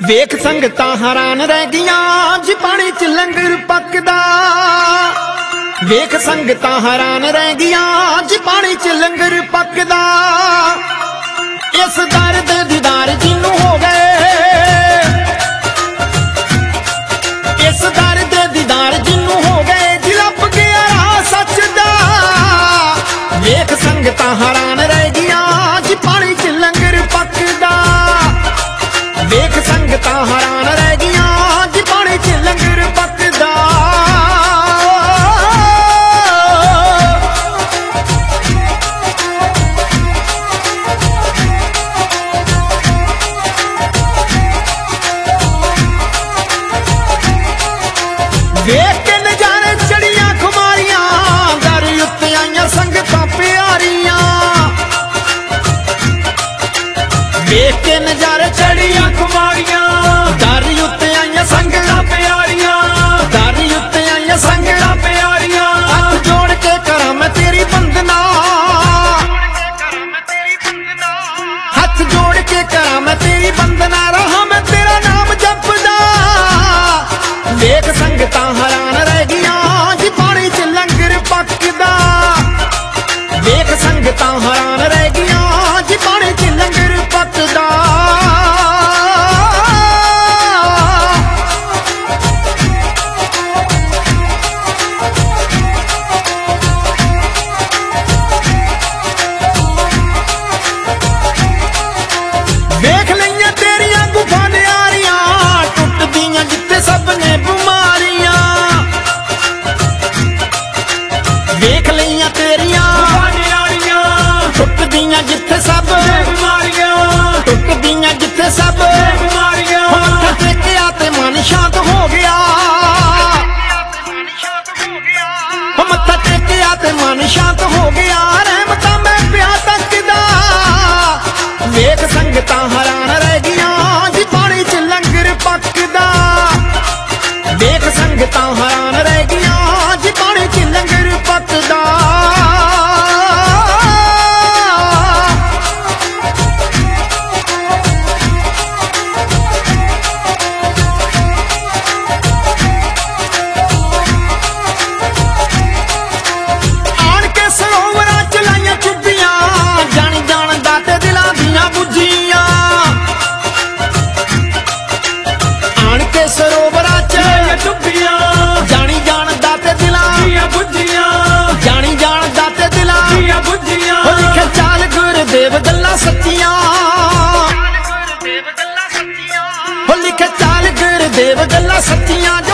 वेख संगतां हैरान रह गईयां जी पानी च लंगर पकदा। वेख संगतां हैरान रह गईयां जी पानी च लंगर पकदा। इस दर दे दीदार जिन्नू हो गए, इस दर दे दीदार जिन्नू हो गए जी लभ गया राह सच दा। वेख संगतां हैरान रह गईयां जी पानी च लंगर पकदा। वेख संगतां हैरान रह गईयां जी पानी च लंगर पकदा। वेख के नजारे चढ़ियां खुमारियां, दर उत्ते आईयां संगतां प्यारियां। वेख के नजारे चढ़ियां खुमारियां, दर उत्ते आईयां संगतां प्यारियां। दर उत्ते आईयां संगतां प्यारियां। हथ जोड़ के करां मैं तेरी वंदना, हथ जोड़ के करां मैं तेरी वंदना। रहा मैं तेरा नाम जपदा। वेख संगतां हैरान रह गईयां जी पानी च लंगर पकदा। वेख संगतां हैरान रह गईयां जी पानी च लंगर पकदा। वेख लईयां तेरियां गुफा न्यारियां, टुटदियां जित्थे सब ने बिमारियां। वेख लईयां तेरियां गुफा न्यारियां, टुटदियां जित्थे सब बिमारियां। टुटदियां जित्थे सब बिमारियां। मत्था टेकिया ते मन शांत हो गया। मत्था टेकिया ते मन शांत हो गया। रहमतां मैं पिया तकदा। वेख संगतां हैरान रह गईयां जी पानी च लंगर पकदा। वेख संगतां हैरान रह गईयां जी पानी च लंगर पकदा। आण के सरोवरां च लाइयां चुब्बियां, जानी जान दाते दिलां दियां बुझियां। आण के सरोवरां च लाइयां चुब्बियां, जानी जान दाते दिलां दियां बुझियां। जानी जान दाते दिलां दियां बुझियां। हो लिखे चाल गुरदेव गल्लां सच्चियां। हो लिखे चाल गुरदेव गल्लां सच्चियां।